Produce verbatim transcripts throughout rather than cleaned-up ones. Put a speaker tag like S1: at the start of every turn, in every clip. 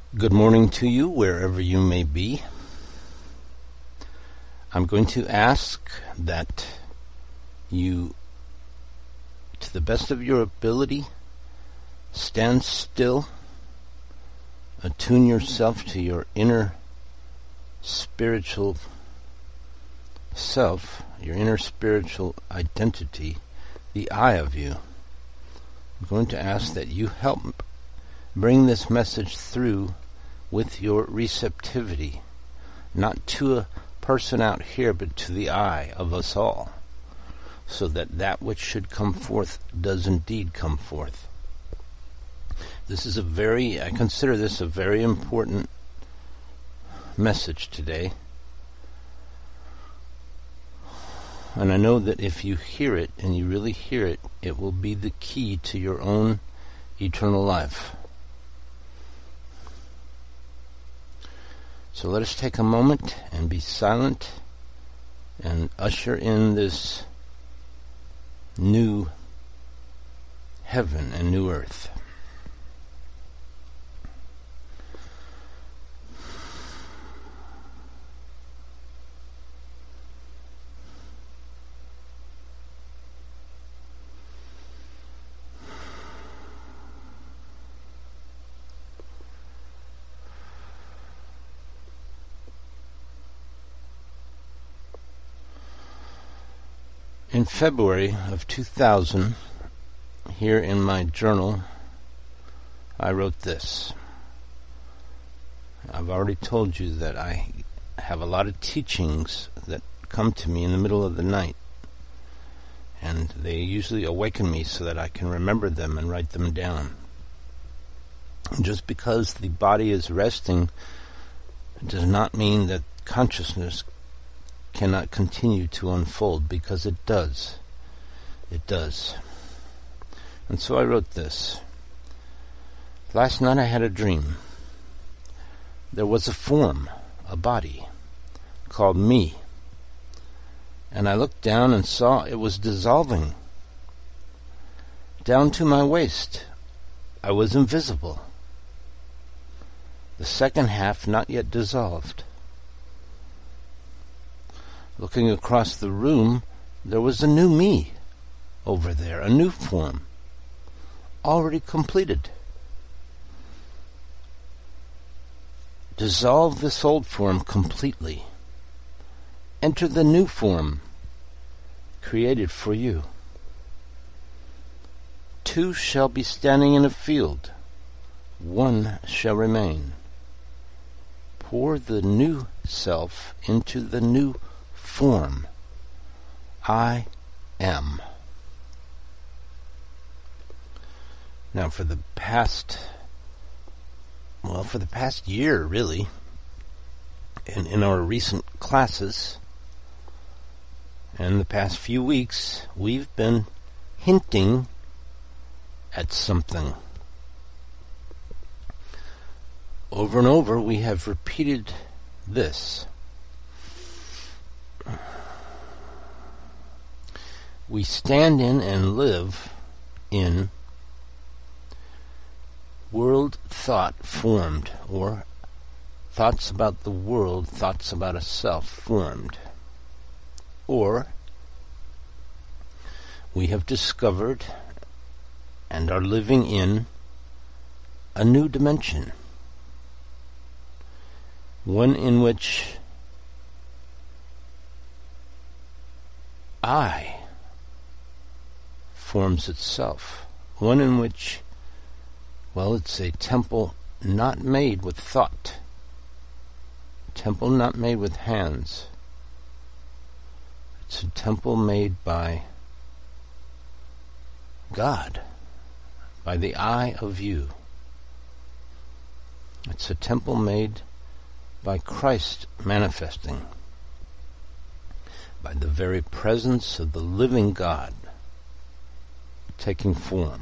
S1: Good morning to you, wherever you may be. I'm going to ask that you, to the best of your ability, stand still, attune yourself to your inner spiritual self, your inner spiritual identity, the I of you. I'm going to ask that you help bring this message through with your receptivity, not to a person out here, but to the I of us all, so that that which should come forth does indeed come forth. This is a very, I consider this a very important message today. And I know that if you hear it, and you really hear it, it will be the key to your own eternal life. So let us take a moment and be silent and usher in this new heaven and new earth. In February of two thousand, here in my journal, I wrote this. I've already told you that I have a lot of teachings that come to me in the middle of the night, and they usually awaken me so that I can remember them and write them down. Just because the body is resting does not mean that consciousness cannot continue to unfold, because it does. It does. And so I wrote this. Last night I had a dream. There was a form, a body, called me. And I looked down and saw it was dissolving. Down to my waist, I was invisible. The second half not yet dissolved. Looking across the room, there was a new me over there, a new form, already completed. Dissolve this old form completely. Enter the new form created for you. Two shall be standing in a field, one shall remain. Pour the new self into the new form. I am. Now for the past, well, for the past year, really, in, in our recent classes, and the past few weeks, we've been hinting at something. Over and over, we have repeated this. We stand in and live in world thought formed, or thoughts about the world, thoughts about a self formed. Or we have discovered and are living in a new dimension, one in which I forms itself, one in which, well, it's a temple not made with thought, a temple not made with hands. It's a temple made by God, by the I of you. It's a temple made by Christ manifesting, by the very presence of the living God taking form.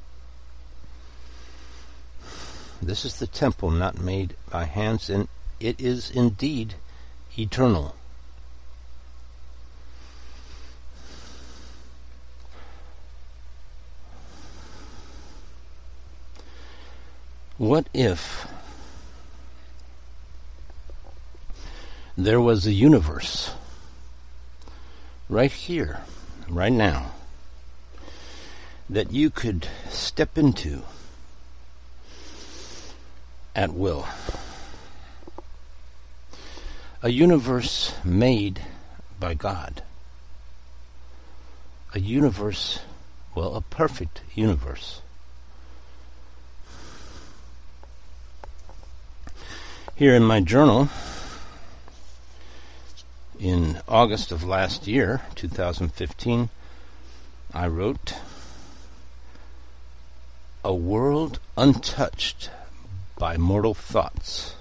S1: This is the temple not made by hands, and it is indeed eternal. What if there was a universe right here, right now, that you could step into at will. A universe made by God. A universe, well, a perfect universe. Here in my journal, in August of last year, two thousand fifteen, I wrote, "A world untouched by mortal thoughts."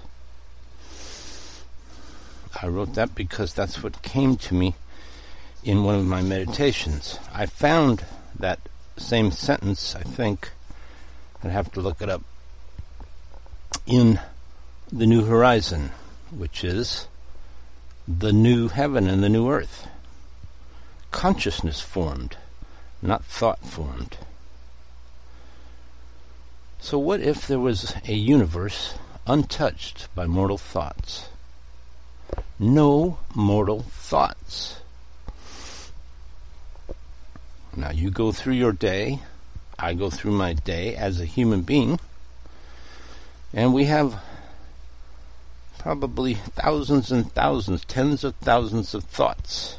S1: I wrote that because that's what came to me in one of my meditations. I found that same sentence, I think, I'd have to look it up, in The New Horizon, which is the new heaven and the new earth. Consciousness formed, not thought formed. So what if there was a universe untouched by mortal thoughts? No mortal thoughts. Now you go through your day, I go through my day as a human being, and we have probably thousands and thousands, tens of thousands of thoughts,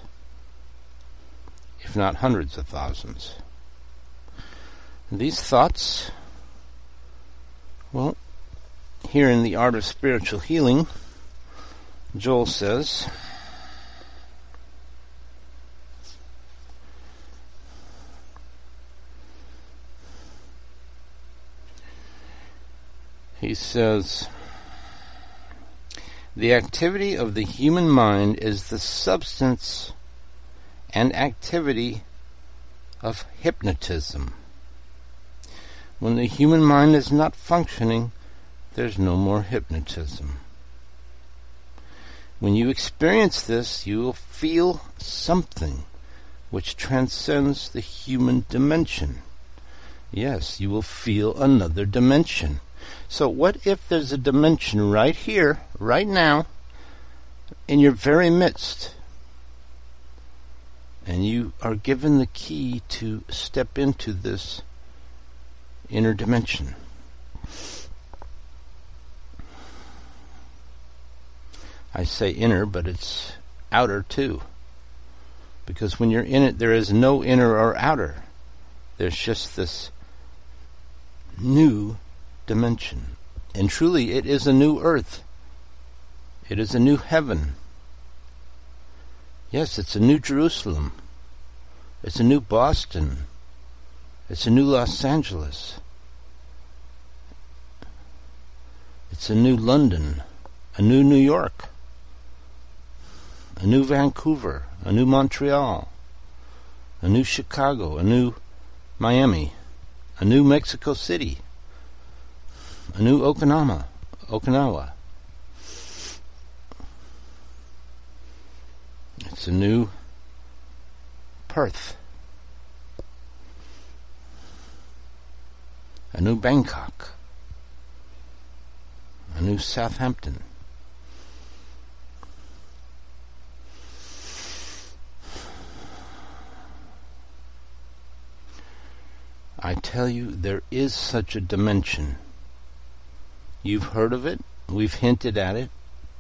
S1: if not hundreds of thousands. And these thoughts, well, here in the Art of Spiritual Healing, Joel says, he says, "The activity of the human mind is the substance and activity of hypnotism. When the human mind is not functioning, there's no more hypnotism. When you experience this, you will feel something which transcends the human dimension. Yes, you will feel another dimension. So what if there's a dimension right here, right now, in your very midst, and you are given the key to step into this inner dimension? I say inner, but it's outer too. Because when you're in it, there is no inner or outer. There's just this new dimension. And truly, it is a new earth. It is a new heaven. Yes, it's a new Jerusalem. It's a new Boston. It's a new Los Angeles. It's a new London. A new New York. A new Vancouver. A new Montreal. A new Chicago. A new Miami. A new Mexico City. A new Okinawa. Okinawa. It's a new Perth. A new Bangkok. A new Southampton. I tell you, there is such a dimension. You've heard of it. We've hinted at it.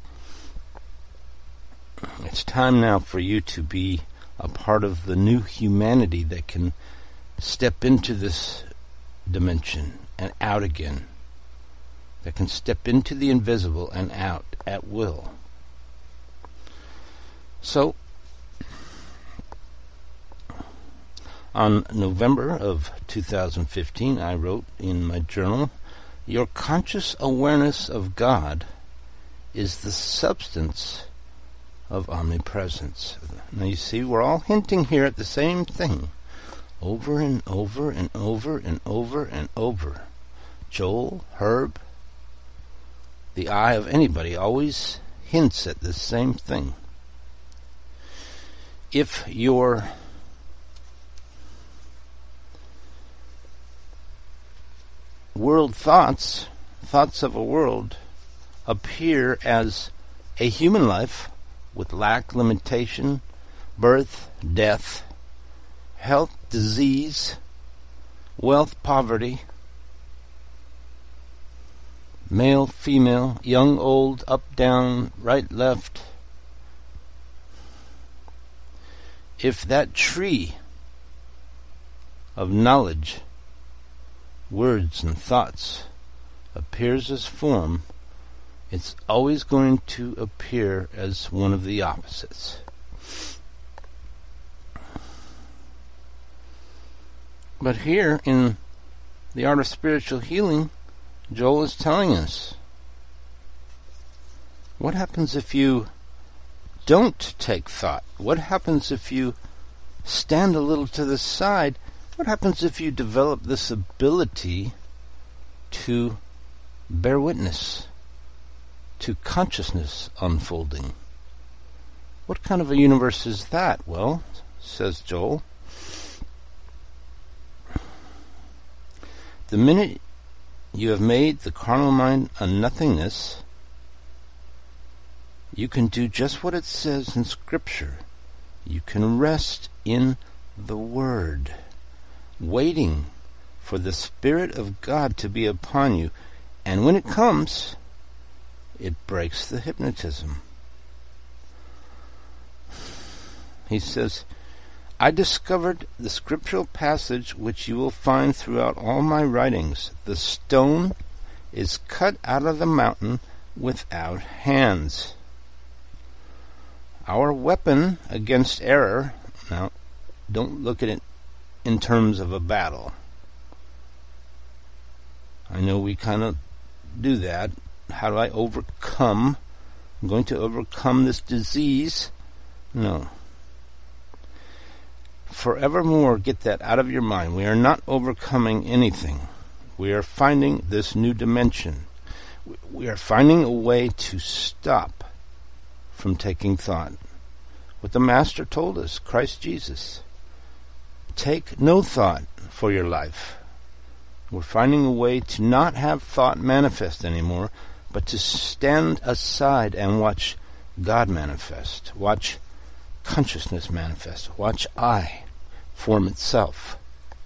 S1: It's time now for you to be a part of the new humanity that can step into this dimension and out again. That can step into the invisible and out at will. So, on November of two thousand fifteen, I wrote in my journal, "Your conscious awareness of God is the substance of omnipresence." Now you see, we're all hinting here at the same thing, over and over and over and over and over. Joel, Herb, the eye of anybody always hints at the same thing. If your world thoughts, thoughts of a world, appear as a human life, with lack, limitation, birth, death, health, disease, wealth, poverty, male, female, young, old, up, down, right, left. If that tree of knowledge, words and thoughts appears as form, it's always going to appear as one of the opposites. But here in the Art of Spiritual Healing, Joel is telling us, what happens if you don't take thought? What happens if you stand a little to the side? What happens if you develop this ability to bear witness to consciousness unfolding? What kind of a universe is that? Well, says Joel, the minute you have made the carnal mind a nothingness, you can do just what it says in Scripture. You can rest in the Word, waiting for the Spirit of God to be upon you. And when it comes, it breaks the hypnotism. He says, I discovered the scriptural passage which you will find throughout all my writings. The stone is cut out of the mountain without hands. Our weapon against error, now don't look at it in terms of a battle. I know we kind of do that. How do I overcome? I'm going to overcome this disease. No. Forevermore, get that out of your mind. We are not overcoming anything. We are finding this new dimension. We are finding a way to stop from taking thought. What the Master told us, Christ Jesus. Take no thought for your life. We're finding a way to not have thought manifest anymore, but to stand aside and watch God manifest. Watch consciousness manifest. Watch I form itself.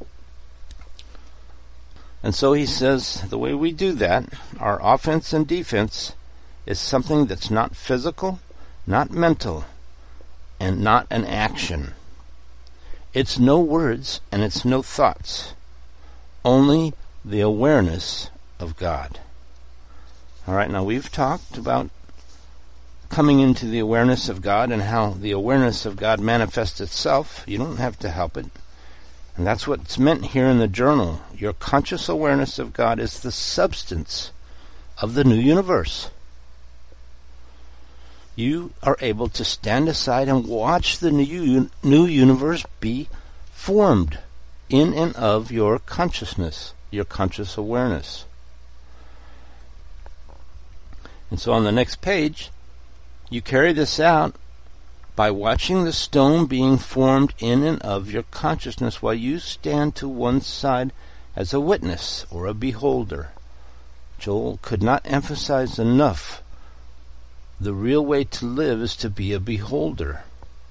S1: And so he says the way we do that, our offense and defense, is something that's not physical, not mental, and not an action. It's no words and it's no thoughts. Only the awareness of God. All right, now we've talked about coming into the awareness of God and how the awareness of God manifests itself. You don't have to help it. And that's what's meant here in the journal. Your conscious awareness of God is the substance of the new universe. You are able to stand aside and watch the new, new universe be formed in and of your consciousness, your conscious awareness. And so on the next page, you carry this out by watching the stone being formed in and of your consciousness while you stand to one side as a witness or a beholder. Joel could not emphasize enough, the real way to live is to be a beholder.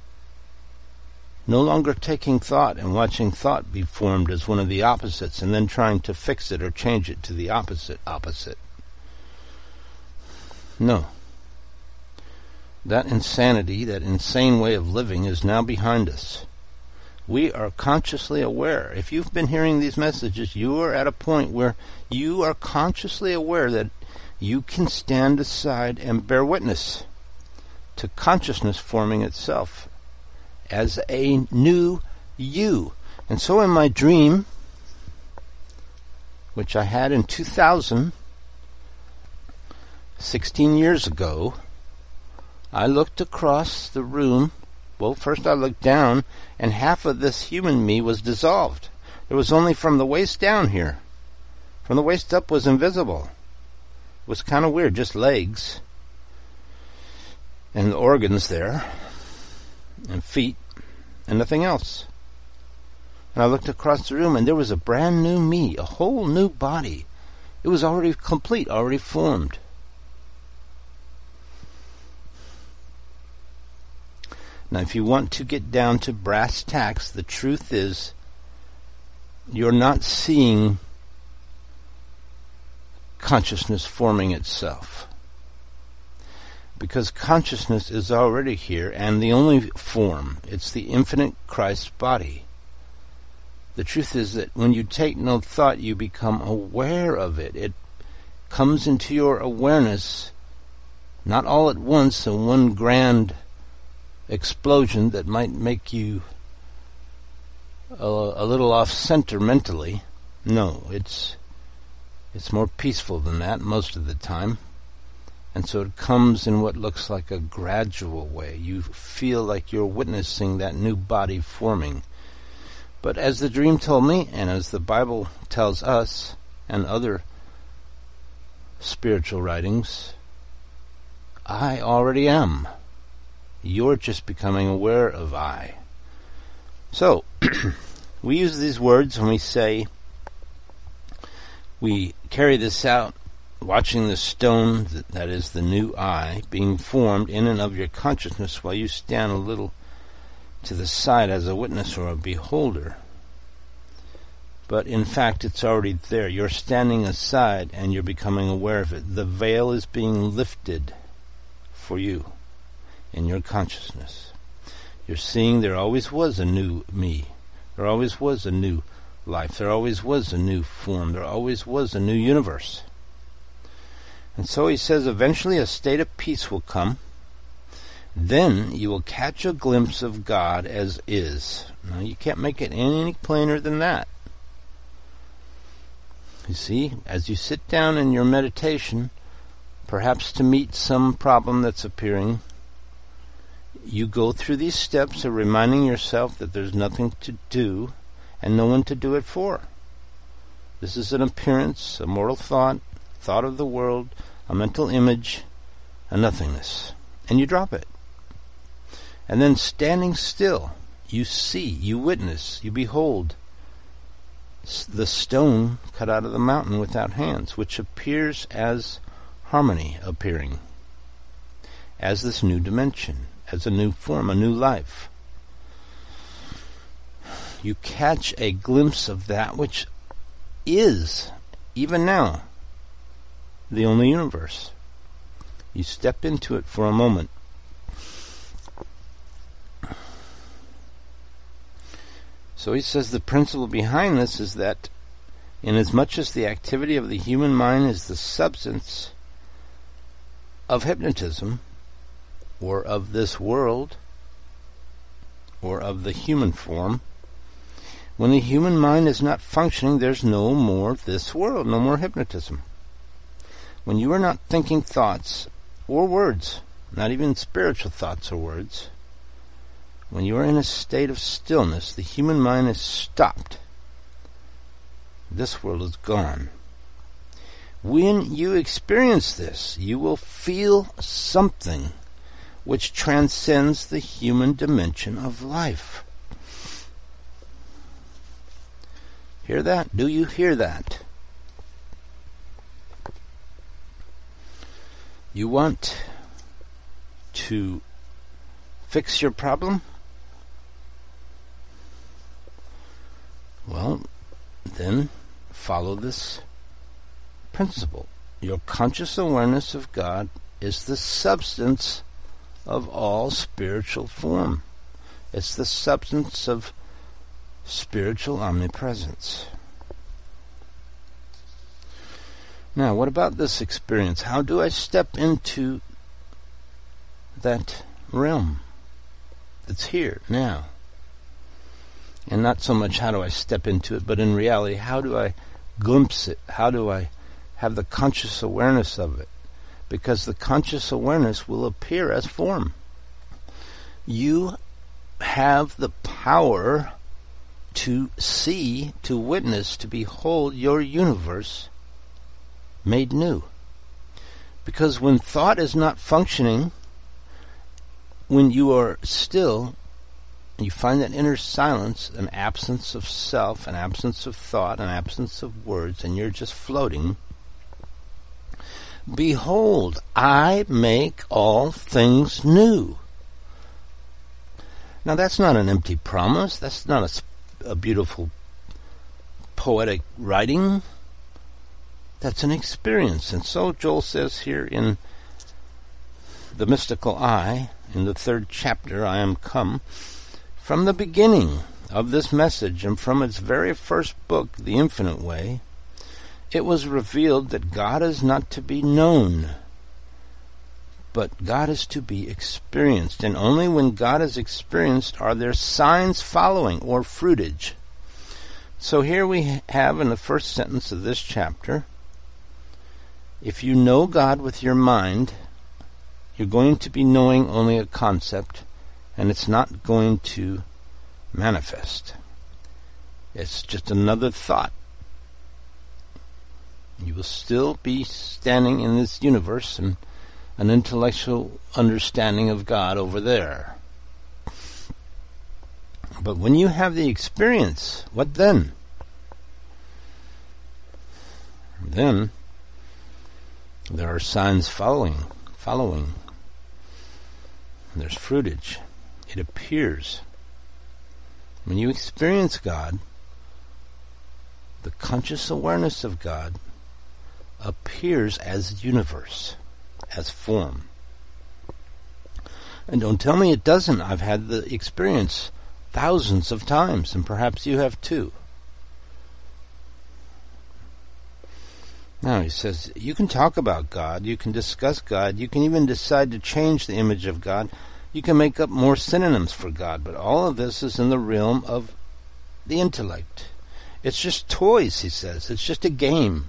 S1: No longer taking thought and watching thought be formed as one of the opposites and then trying to fix it or change it to the opposite opposite. No. That insanity, that insane way of living is now behind us. We are consciously aware. If you've been hearing these messages, you are at a point where you are consciously aware that you can stand aside and bear witness to consciousness forming itself as a new you. And so in my dream, which I had in two thousand, sixteen years ago, I looked across the room. Well, first I looked down, and half of this human me was dissolved. It was only from the waist down here. From the waist up was invisible. It was kind of weird, just legs and the organs there and feet and nothing else. And I looked across the room, and there was a brand new me, a whole new body. It was already complete, already formed. Now, if you want to get down to brass tacks, the truth is you're not seeing consciousness forming itself. Because consciousness is already here, and the only form, it's the infinite Christ body. The truth is that when you take no thought, you become aware of it. It comes into your awareness, not all at once in one grand explosion that might make you a, a little off-center mentally. No, it's it's more peaceful than that most of the time. And so it comes in what looks like a gradual way. You feel like you're witnessing that new body forming. But as the dream told me, and as the Bible tells us, and other spiritual writings, I already am. You're just becoming aware of I. So, we use these words when we say, we carry this out, watching the stone, that is the new I, being formed in and of your consciousness while you stand a little to the side as a witness or a beholder. But in fact, it's already there. You're standing aside and you're becoming aware of it. The veil is being lifted for you in your consciousness. You're seeing there always was a new me. There always was a new life. There always was a new form. There always was a new universe. And so he says, eventually a state of peace will come. Then you will catch a glimpse of God as is. Now, you can't make it any plainer than that. You see, as you sit down in your meditation, perhaps to meet some problem that's appearing, you go through these steps of reminding yourself that there's nothing to do and no one to do it for. This is an appearance, a mortal thought, thought of the world, a mental image, a nothingness. And you drop it. And then standing still, you see, you witness, you behold the stone cut out of the mountain without hands, which appears as harmony appearing, as this new dimension, as a new form, a new life. You catch a glimpse of that which is, even now, the only universe. You step into it for a moment. So he says the principle behind this is that inasmuch as the activity of the human mind is the substance of hypnotism, or of this world, or of the human form, when the human mind is not functioning, there's no more this world, no more hypnotism. When you are not thinking thoughts or words, not even spiritual thoughts or words, when you are in a state of stillness, the human mind is stopped. This world is gone. When you experience this, you will feel something which transcends the human dimension of life. Hear that? Do you hear that? You want to fix your problem? Well, then follow this principle. Your conscious awareness of God is the substance of all spiritual form. It's the substance of spiritual omnipresence. Now, what about this experience? How do I step into that realm that's here now? And not so much how do I step into it, but in reality, how do I glimpse it? How do I have the conscious awareness of it? Because the conscious awareness will appear as form. You have the power to see, to witness, to behold your universe made new. Because when thought is not functioning, when you are still, you find that inner silence, an absence of self, an absence of thought, an absence of words, and you're just floating. Behold, I make all things new. Now that's not an empty promise. That's not a, a beautiful poetic writing. That's an experience. And so Joel says here in the mystical eye, in the third chapter, I am come, from the beginning of this message and from its very first book, The Infinite Way, it was revealed that God is not to be known, but God is to be experienced. And only when God is experienced are there signs following, or fruitage. So here we have in the first sentence of this chapter, if you know God with your mind, you're going to be knowing only a concept, and it's not going to manifest. It's just another thought. You will still be standing in this universe and an intellectual understanding of God over there. But when you have the experience, what then? Then there are signs following, following. There's fruitage. It appears. When you experience God, the conscious awareness of God appears as universe, as form. And don't tell me it doesn't. I've had the experience thousands of times, and perhaps you have too. Now he says, you can talk about God, you can discuss God, you can even decide to change the image of God, you can make up more synonyms for God, but all of this is in the realm of the intellect. It's just toys, he says. It's just a game.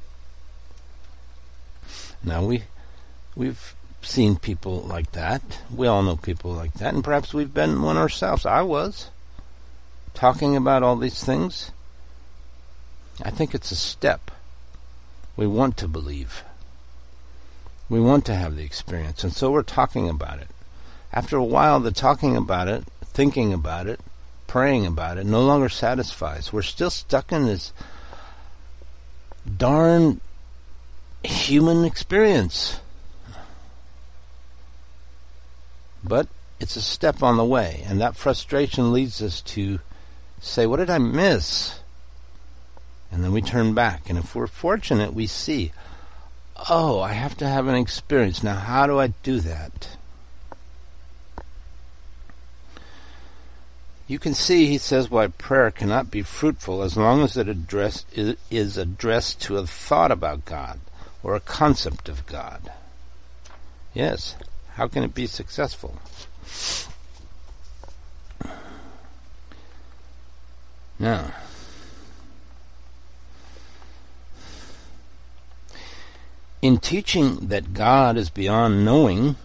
S1: Now we, we've seen people like that. We all know people like that, and perhaps we've been one ourselves. I was. Talking about all these things. I think it's a step. We want to believe. We want to have the experience, and so we're talking about it. After a while, the talking about it, thinking about it, praying about it, no longer satisfies. We're still stuck in this darn human experience. But it's a step on the way, and that frustration leads us to say, what did I miss? And then we turn back, and if we're fortunate, we see, oh, I have to have an experience. Now, how do I do that? You can see, he says, why prayer cannot be fruitful as long as it address, is addressed to a thought about God or a concept of God. Yes, how can it be successful? Now, in teaching that God is beyond knowing,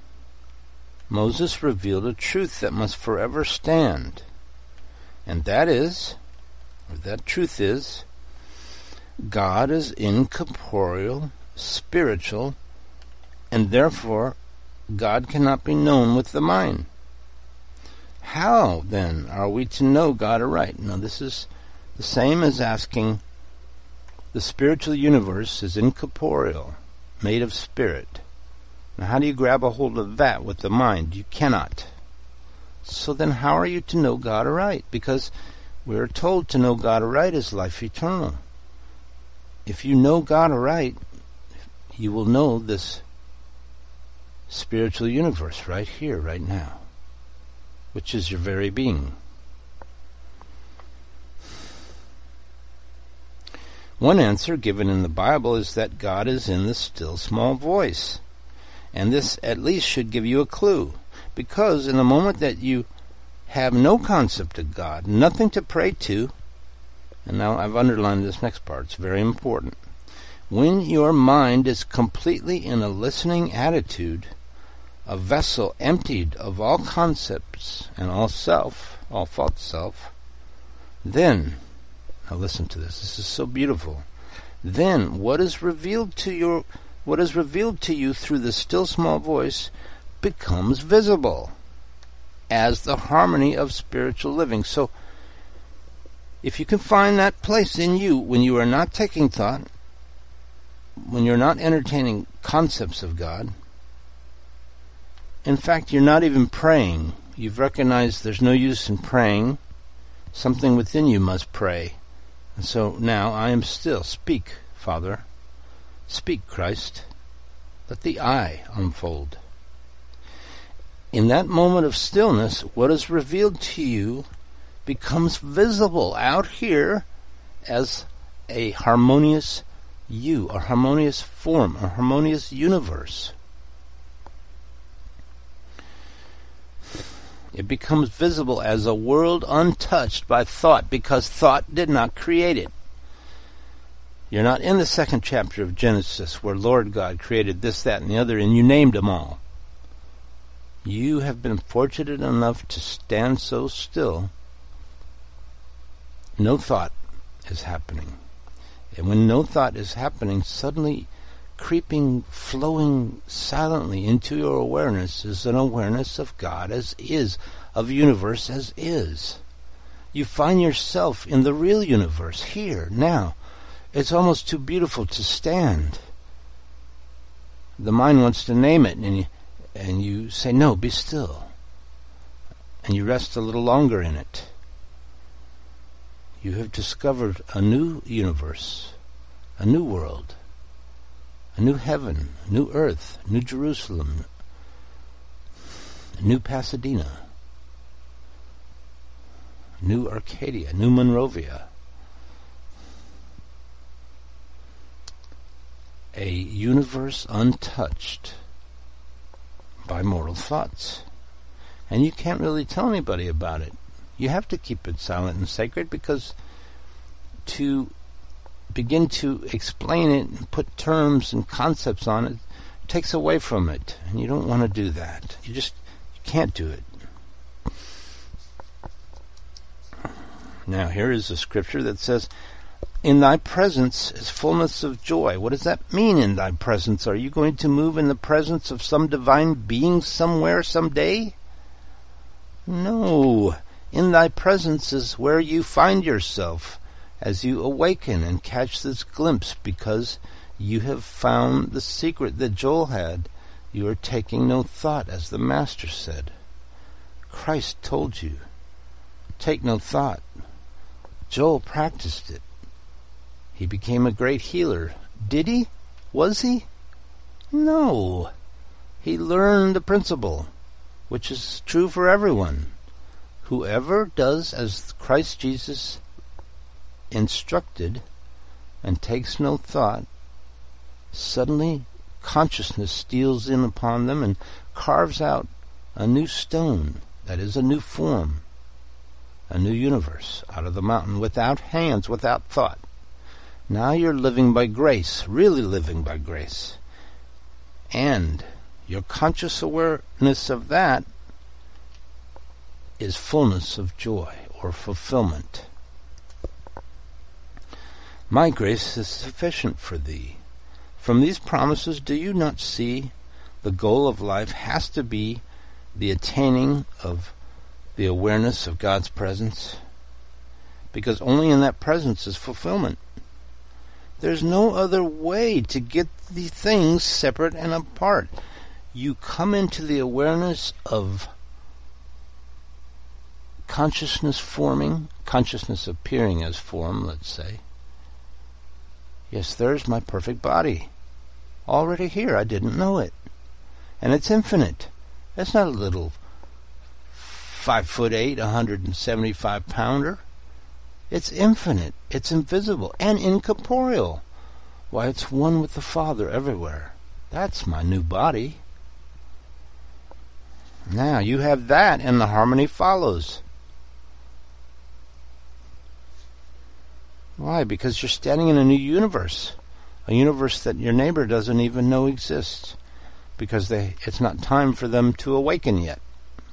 S1: Moses revealed a truth that must forever stand. And that is, or that truth is, God is incorporeal, spiritual, and therefore God cannot be known with the mind. How, then, are we to know God aright? Now, this is the same as asking, the spiritual universe is incorporeal, made of spirit. Now, how do you grab a hold of that with the mind? You cannot. So then how are you to know God aright? Because we are told to know God aright is life eternal. If you know God aright, you will know this spiritual universe right here, right now, which is your very being. One answer given in the Bible is that God is in the still small voice. And this at least should give you a clue. Because in the moment that you have no concept of God, nothing to pray to, and now I've underlined this next part, it's very important. When your mind is completely in a listening attitude, a vessel emptied of all concepts and all self, all false self, then, now listen to this, this is so beautiful, then what is revealed to your, what is revealed to you through the still small voice becomes visible as the harmony of spiritual living. So, if you can find that place in you when you are not taking thought, when you're not entertaining concepts of God, in fact, you're not even praying. you've recognized there's no use in praying. Something within you must pray. And so now I am still. Speak, Father. Speak, Christ. Let the I unfold. In that moment of stillness, what is revealed to you becomes visible out here as a harmonious you, a harmonious form, a harmonious universe. It becomes visible as a world untouched by thought, because thought did not create it. You're not in the second chapter of Genesis where Lord God created this, that, and the other, and you named them all. You have been fortunate enough to stand so still. No thought is happening. And when no thought is happening, suddenly creeping, flowing silently into your awareness is an awareness of God as is, of universe as is. You find yourself in the real universe, here, now. It's almost too beautiful to stand. The mind wants to name it, and you, and you say, no, be still. And you rest a little longer in it. You have discovered a new universe, a new world, a new heaven, a new earth, new Jerusalem, a new Pasadena, new Arcadia, new Monrovia. A universe untouched by mortal thoughts. And you can't really tell anybody about it. You have to keep it silent and sacred, because to begin to explain it and put terms and concepts on it takes away from it. And you don't want to do that. You just you can't do it. Now, here is a scripture that says, in thy presence is fullness of joy. What does that mean, in thy presence? Are you going to move in the presence of some divine being somewhere, someday? No. In thy presence is where you find yourself as you awaken and catch this glimpse, because you have found the secret that Joel had. You are taking no thought, as the Master said. Christ told you, take no thought. Joel practiced it. He became a great healer. Did he? Was he? No. He learned the principle, which is true for everyone. Whoever does as Christ Jesus instructed and takes no thought, suddenly consciousness steals in upon them and carves out a new stone, that is, a new form, a new universe out of the mountain, without hands, without thought. Now you're living by grace, really living by grace. And your conscious awareness of that is fullness of joy or fulfillment. My grace is sufficient for thee. From these promises, do you not see the goal of life has to be the attaining of the awareness of God's presence? Because only in that presence is fulfillment. There's no other way to get the things separate and apart. You come into the awareness of consciousness forming, consciousness appearing as form, let's say. Yes, there's my perfect body. Already here, I didn't know it. And it's infinite. It's not a little five foot eight, one hundred seventy-five pounder. It's infinite. It's invisible and incorporeal. Why, it's one with the Father everywhere. That's my new body. Now, you have that, and the harmony follows. Why? Because you're standing in a new universe. A universe that your neighbor doesn't even know exists. Because they, it's not time for them to awaken yet.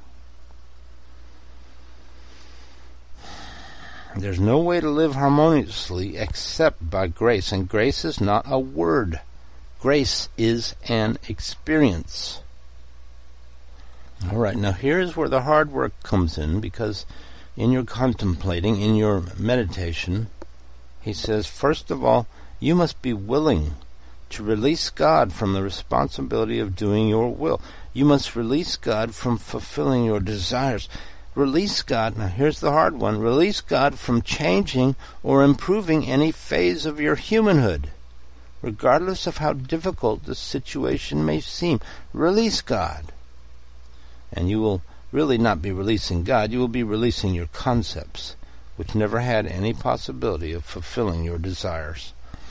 S1: There's no way to live harmoniously except by grace. And grace is not a word. Grace is an experience. All right, now here's where the hard work comes in, because in your contemplating, in your meditation, he says, first of all, you must be willing to release God from the responsibility of doing your will. You must release God from fulfilling your desires. Release God, now here's the hard one, release God from changing or improving any phase of your humanhood, regardless of how difficult the situation may seem. Release God. And you will really not be releasing God, you will be releasing your concepts, which never had any possibility of fulfilling your desires.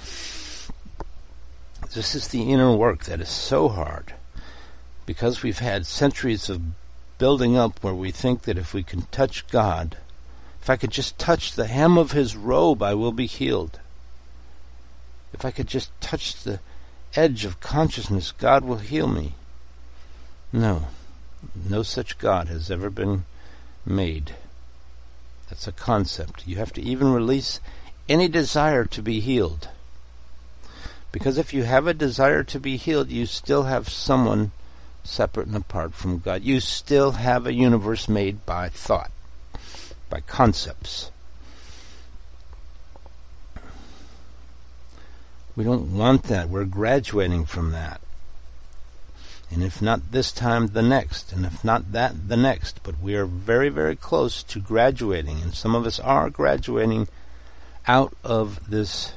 S1: This is the inner work that is so hard, because we've had centuries of building up where we think that if we can touch God, if I could just touch the hem of his robe, I will be healed. If I could just touch the edge of consciousness, God will heal me. No, no such God has ever been made. That's a concept. You have to even release any desire to be healed. Because if you have a desire to be healed, you still have someone separate and apart from God. You still have a universe made by thought, by concepts. We don't want that. We're graduating from that. And if not this time, the next. And if not that, the next. But we are very, very close to graduating. And some of us are graduating out of this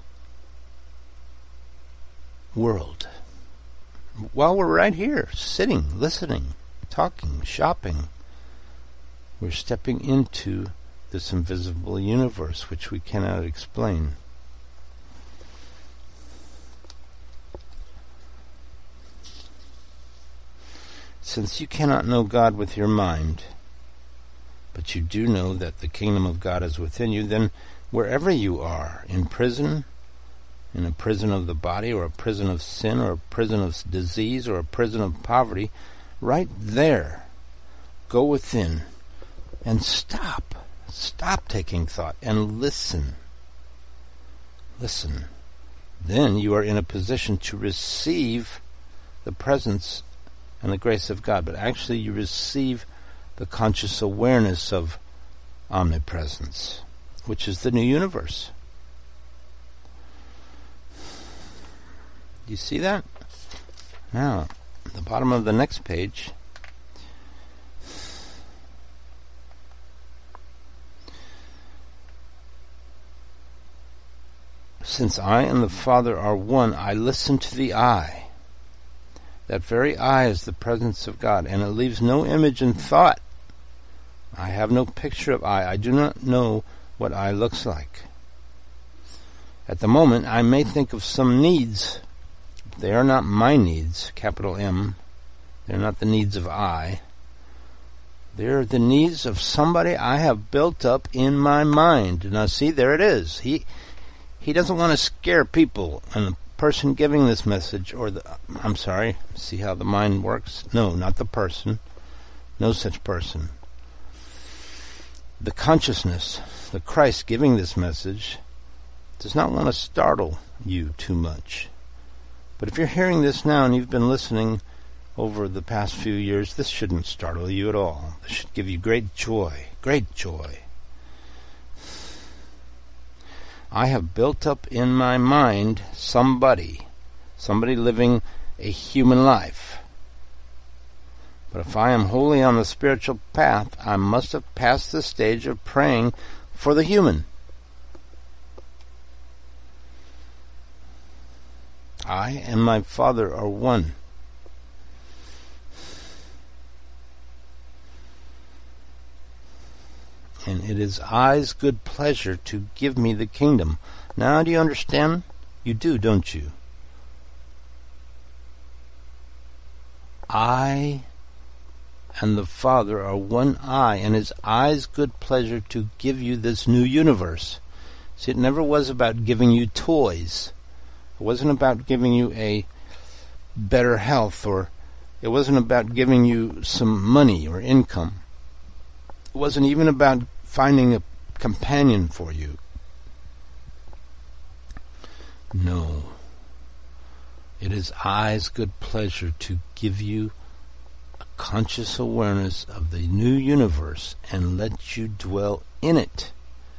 S1: world. While we're right here, sitting, listening, talking, shopping, we're stepping into this invisible universe which we cannot explain. Since you cannot know God with your mind, but you do know that the kingdom of God is within you, then wherever you are, in prison, in a prison of the body, or a prison of sin, or a prison of disease, or a prison of poverty, right there, go within and stop. Stop taking thought and listen. Listen. Then you are in a position to receive the presence and the grace of God, but actually you receive the conscious awareness of omnipresence, which is the new universe. You see that? Now, at the bottom of the next page, since I and the Father are one, I listen to the I. That very I is the presence of God, and it leaves no image in thought. I have no picture of I. I do not know what I looks like. At the moment, I may think of some needs. They are not my needs, capital M. They're not the needs of I. They're the needs of somebody I have built up in my mind. Now see, there it is. He he doesn't want to scare people. And the person giving this message, or the, I'm sorry, see how the mind works? No, not the person. No such person. The consciousness, the Christ giving this message, does not want to startle you too much. But if you're hearing this now and you've been listening over the past few years, this shouldn't startle you at all. This should give you great joy, great joy. I have built up in my mind somebody, somebody living a human life. But if I am wholly on the spiritual path, I must have passed the stage of praying for the human. I and my Father are one. And it is I's good pleasure to give me the kingdom. Now, do you understand? You do, don't you? I and the Father are one I, and it's I's good pleasure to give you this new universe. See, it never was about giving you toys. It wasn't about giving you a better health, or it wasn't about giving you some money or income. It wasn't even about finding a companion for you. No. It is I's good pleasure to give you a conscious awareness of the new universe and let you dwell in it.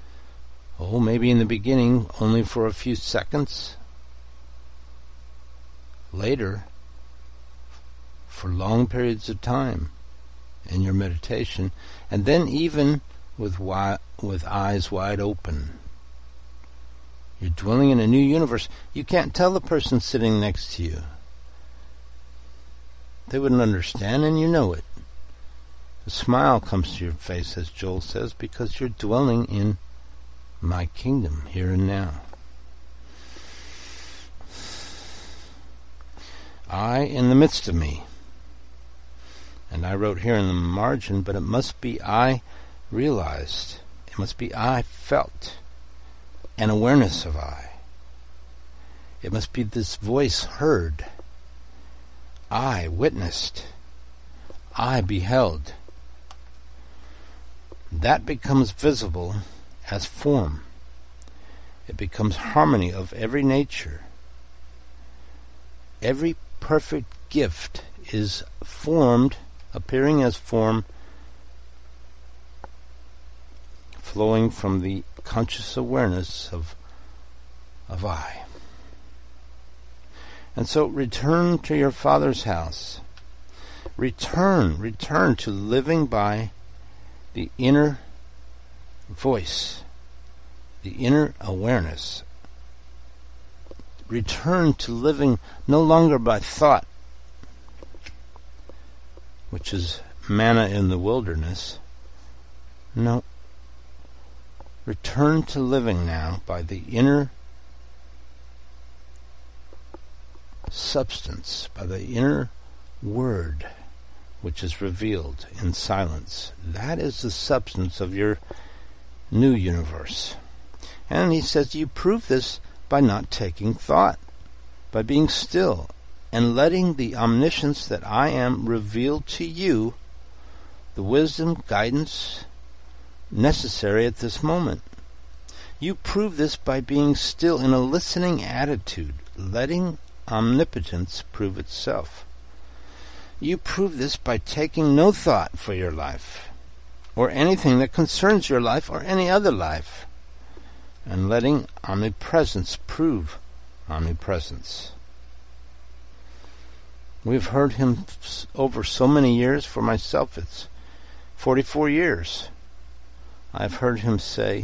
S1: Oh, maybe in the beginning only for a few seconds. later for long periods of time in your meditation, and then even with wi- with eyes wide open. You're dwelling in a new universe. You can't tell the person sitting next to you. They wouldn't understand, and you know it. A smile comes to your face, as Joel says, because you're dwelling in my kingdom here and now. I in the midst of me. And I wrote here in the margin, but it must be I realized. It must be I felt. An awareness of I. It must be this voice heard. I witnessed. I beheld. That becomes visible as form. It becomes harmony of every nature. Every perfect gift is formed, appearing as form, flowing from the conscious awareness of, of I. And so return to your Father's house. Return, return to living by the inner voice, the inner awareness. Return to living no longer by thought, which is manna in the wilderness. No. Return to living now by the inner substance, by the inner word, which is revealed in silence. That is the substance of your new universe. And he says you prove this by not taking thought, by being still and letting the omniscience that I am reveal to you the wisdom, guidance necessary at this moment. You prove this by being still in a listening attitude, letting omnipotence prove itself. You prove this by taking no thought for your life, or anything that concerns your life or any other life, and letting omnipresence prove omnipresence. We've heard him over so many years. For myself, it's forty-four years. I've heard him say,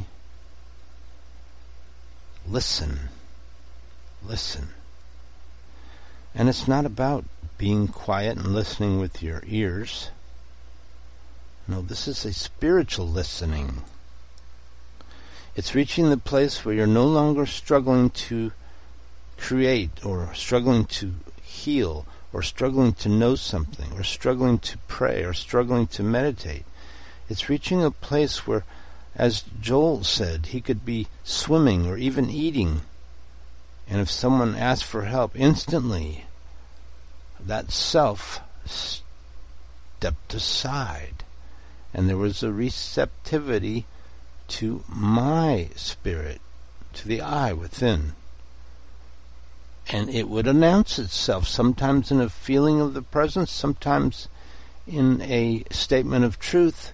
S1: listen, listen. And it's not about being quiet and listening with your ears. No, this is a spiritual listening. It's reaching the place where you're no longer struggling to create, or struggling to heal, or struggling to know something, or struggling to pray, or struggling to meditate. It's reaching a place where, as Joel said, he could be swimming or even eating, and if someone asked for help, instantly that self stepped aside, and there was a receptivity to my spirit, to the I within. And it would announce itself, sometimes in a feeling of the presence, sometimes in a statement of truth.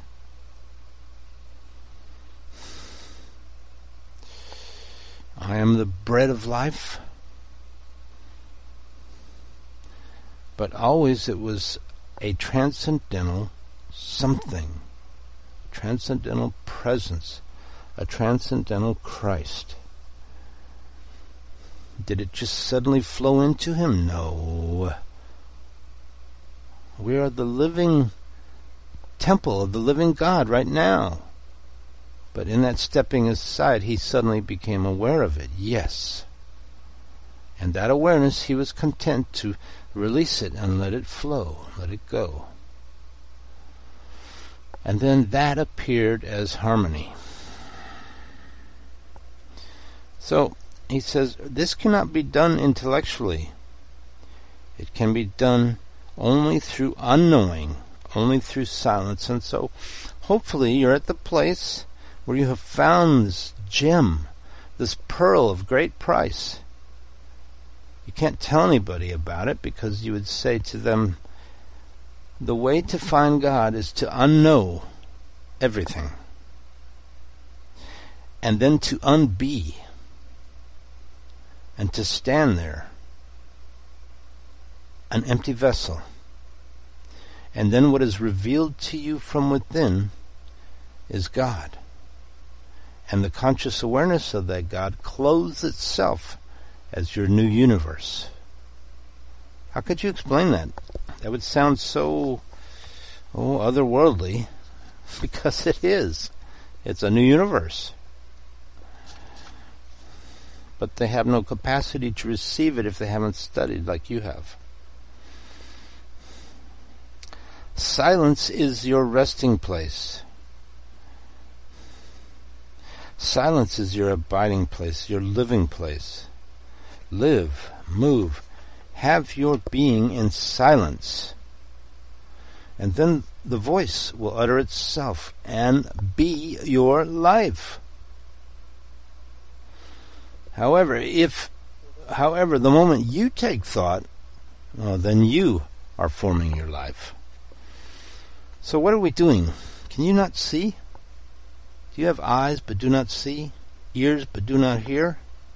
S1: I am the bread of life. But always it was a transcendental something, transcendental presence, a transcendental Christ. Did it just suddenly flow into him? No. We are the living temple of the living God right now. But in that stepping aside, he suddenly became aware of it. Yes. And that awareness, he was content to release it and let it flow, let it go. And then that appeared as harmony. So, he says, this cannot be done intellectually. It can be done only through unknowing, only through silence. And so, hopefully, you're at the place where you have found this gem, this pearl of great price. You can't tell anybody about it, because you would say to them, the way to find God is to unknow everything, and then to unbe, and to stand there an empty vessel. And then what is revealed to you from within is God. And the conscious awareness of that God clothes itself as your new universe. How could you explain that? That would sound so oh, otherworldly, because it is. It's a new universe. But they have no capacity to receive it if they haven't studied like you have. Silence is your resting place. Silence is your abiding place, your living place. Live, move, have your being in silence. And then the voice will utter itself and be your life. However, if, however, the moment you take thought, well, then you are forming your life. So what are we doing? Can you not see? Do you have eyes but do not see? Ears but do not hear?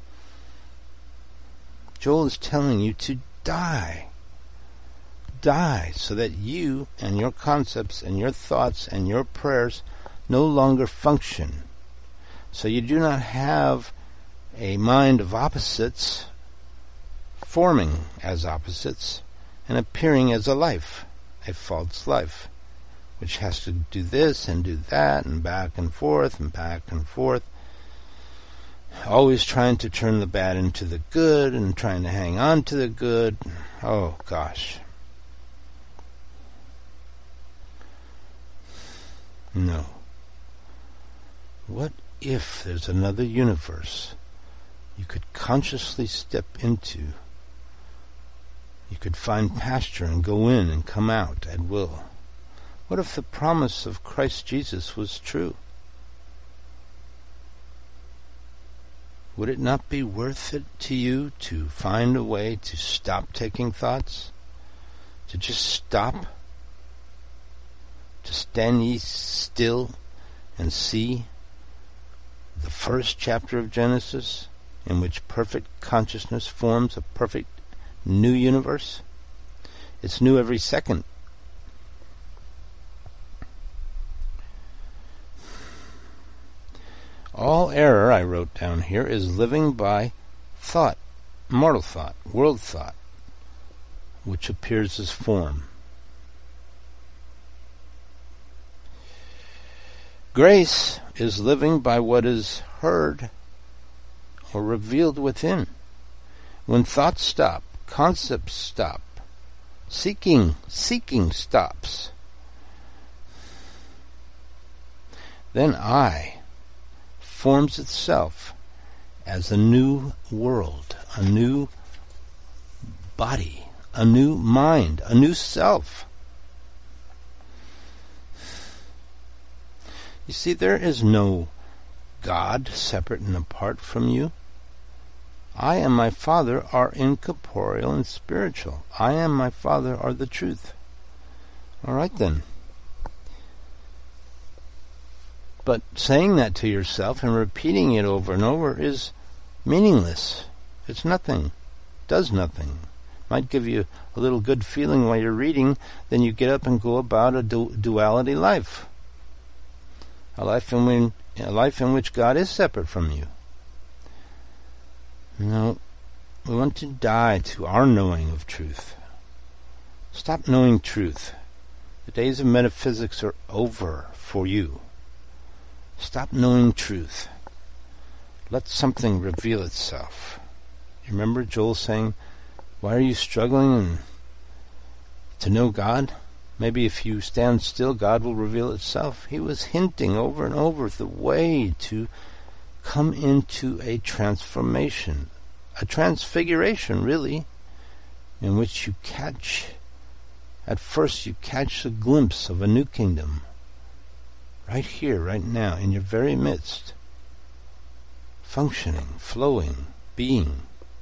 S1: Joel is telling you to die. Die so that you and your concepts and your thoughts and your prayers no longer function. So you do not have a mind of opposites forming as opposites and appearing as a life, a false life, which has to do this and do that and back and forth and back and forth, always trying to turn the bad into the good and trying to hang on to the good. Oh, gosh. No. What if there's another universe you could consciously step into? You could find pasture and go in and come out at will. What if the promise of Christ Jesus was true? Would it not be worth it to you to find a way to stop taking thoughts? To just stop? To stand ye still and see the first chapter of Genesis, in which perfect consciousness forms a perfect new universe? It's new every second. All error, I wrote down here, is living by thought, mortal thought, world thought, which appears as form. Grace is living by what is heard or revealed within. When thoughts stop, concepts stop, seeking, seeking stops, then I forms itself as a new world, a new body, a new mind, a new self. You see, there is no God separate and apart from you. I and my Father are incorporeal and spiritual. I and my Father are the truth. All right then. But saying that to yourself and repeating it over and over is meaningless. It's nothing. Does nothing. Might give you a little good feeling while you're reading, then you get up and go about a du- duality life. A life in which, a life in which God is separate from you. No, we want to die to our knowing of truth. Stop knowing truth. The days of metaphysics are over for you. Stop knowing truth. Let something reveal itself. You remember Joel saying, why are you struggling to know God? Maybe if you stand still, God will reveal itself. He was hinting over and over the way to come into a transformation, a transfiguration, really, in which you catch, at first you catch a glimpse of a new kingdom. Right here, right now, in your very midst. Functioning, flowing, being.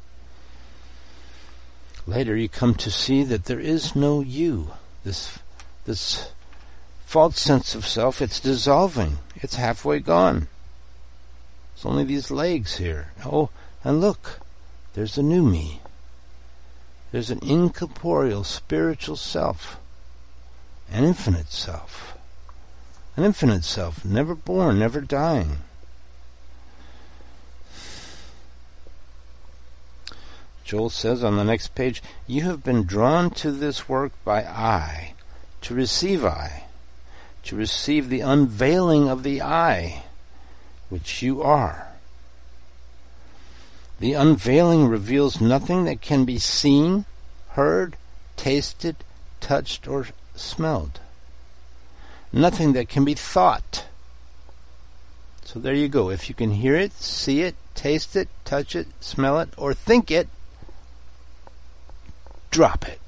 S1: Later you come to see that there is no you. This, this false sense of self, it's dissolving. It's halfway gone. It's only these legs here. Oh, and look, there's a new me. There's an incorporeal spiritual self, an infinite self, an infinite self, never born, never dying. Joel says on the next page, you have been drawn to this work by I, to receive I, to receive the unveiling of the I, which you are. The unveiling reveals nothing that can be seen, heard, tasted, touched, or smelled. Nothing that can be thought. So there you go. If you can hear it, see it, taste it, touch it, smell it, or think it, drop it.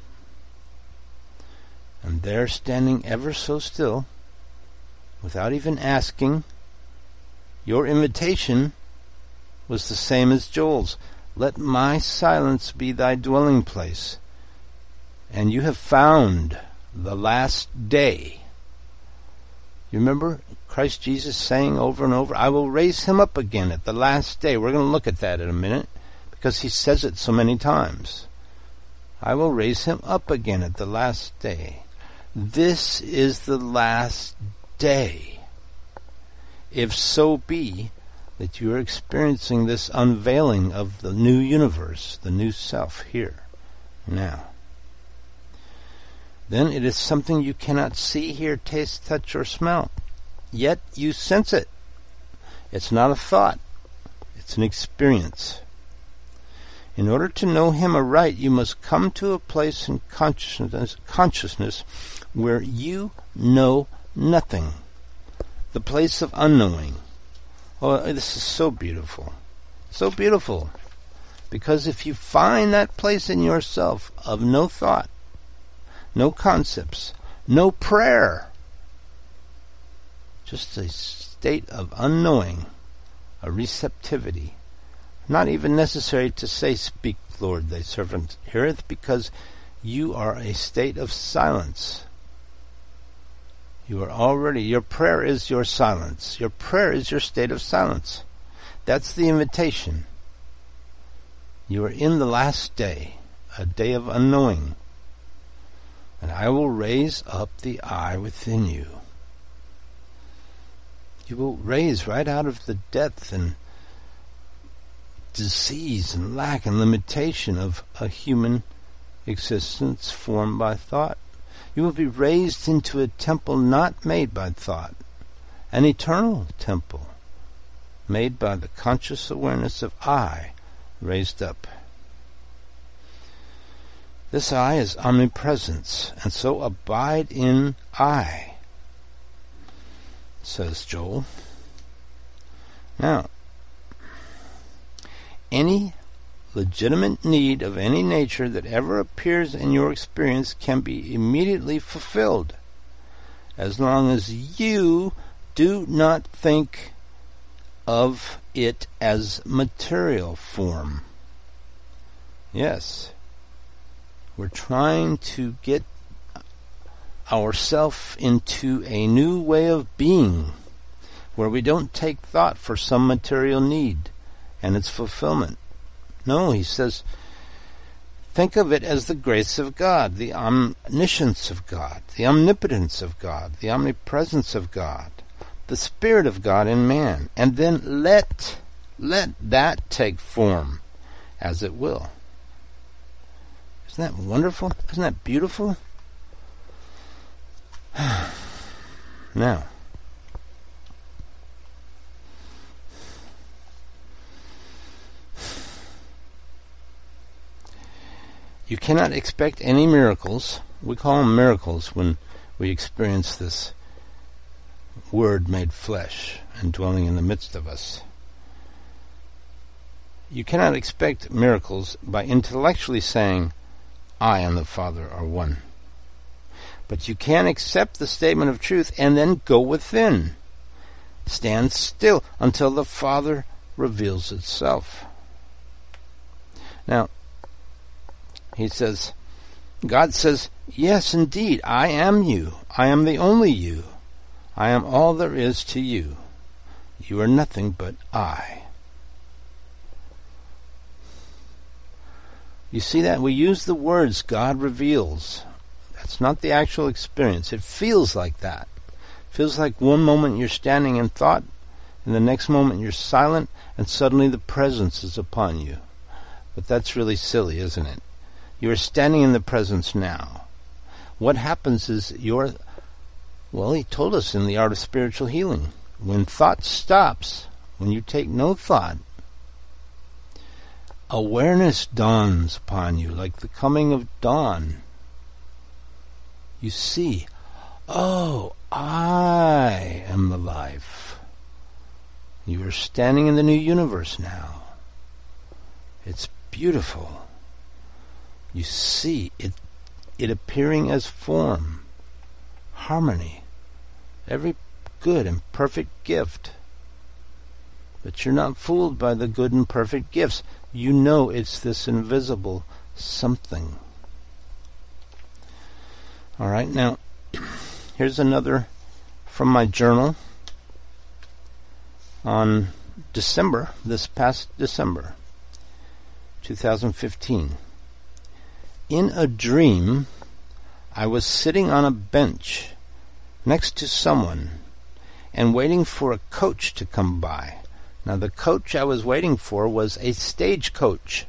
S1: And there, standing ever so still, without even asking, your invitation was the same as Joel's. Let my silence be thy dwelling place. And you have found the last day. You remember Christ Jesus saying over and over, I will raise him up again at the last day. We're going to look at that in a minute, because he says it so many times. I will raise him up again at the last day. This is the last day. If so be that you are experiencing this unveiling of the new universe, the new self here, now, then it is something you cannot see, hear, taste, touch, or smell. Yet you sense it. It's not a thought. It's an experience. In order to know him aright, you must come to a place in consciousness, consciousness where you know nothing. The place of unknowing. Oh, this is so beautiful. So beautiful. Because if you find that place in yourself of no thought, no concepts, no prayer, just a state of unknowing, a receptivity, not even necessary to say, speak, Lord, thy servant heareth, because you are a state of silence. You are already, your prayer is your silence. Your prayer is your state of silence. That's the invitation. You are in the last day, a day of unknowing. And I will raise up the I within you. You will raise right out of the death and disease and lack and limitation of a human existence formed by thought. You will be raised into a temple not made by thought, an eternal temple made by the conscious awareness of I raised up. This I is omnipresence, and so abide in I, says Joel. Now, any legitimate need of any nature that ever appears in your experience can be immediately fulfilled, as long as you do not think of it as material form. Yes, we're trying to get ourselves into a new way of being, where we don't take thought for some material need and its fulfillment. No, he says, think of it as the grace of God, the omniscience of God, the omnipotence of God, the omnipresence of God, the Spirit of God in man, and then let, let that take form as it will. Isn't that wonderful? Isn't that beautiful? Now, you cannot expect any miracles. We call them miracles when we experience this Word made flesh and dwelling in the midst of us. You cannot expect miracles by intellectually saying, I and the Father are one. But you can accept the statement of truth and then go within. Stand still until the Father reveals itself. Now, he says, God says, yes, indeed, I am you. I am the only you. I am all there is to you. You are nothing but I. You see that? We use the words God reveals. That's not the actual experience. It feels like that. It feels like one moment you're standing in thought, and the next moment you're silent, and suddenly the presence is upon you. But that's really silly, isn't it? You are standing in the presence now. What happens is you're, well, he told us in the Art of Spiritual Healing, when thought stops, when you take no thought, awareness dawns upon you like the coming of dawn. You see, oh, I am the life. You are standing in the new universe now. It's beautiful. You see it, it appearing as form, harmony, every good and perfect gift. But you're not fooled by the good and perfect gifts. You know it's this invisible something. All right, now, here's another from my journal on December, this past December, two thousand fifteen. In a dream, I was sitting on a bench next to someone and waiting for a coach to come by. Now, the coach I was waiting for was a stagecoach.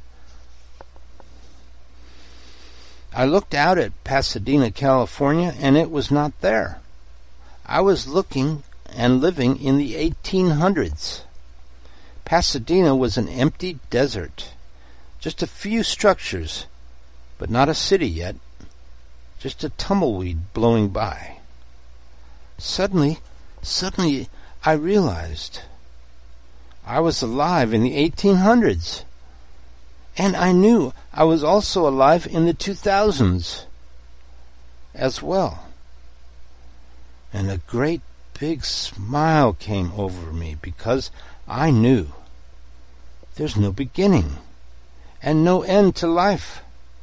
S1: I looked out at Pasadena, California, and it was not there. I was looking and living in the eighteen hundreds. Pasadena was an empty desert. Just a few structures, but not a city yet. Just a tumbleweed blowing by. Suddenly, suddenly, I realized I was alive in the eighteen hundreds. And I knew I was also alive in the two thousands as well. And a great big smile came over me because I knew there's no beginning and no end to life.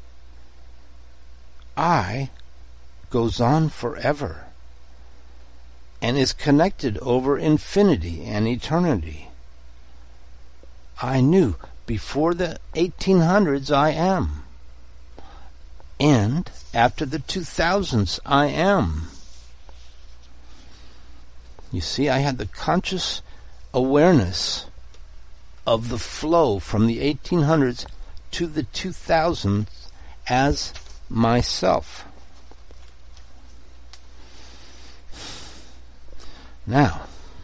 S1: I goes on forever and is connected over infinity and eternity. I knew before the eighteen hundreds I am, and after the two thousands I am. You see, I had the conscious awareness of the flow from the eighteen hundreds to the two thousands as myself. Now,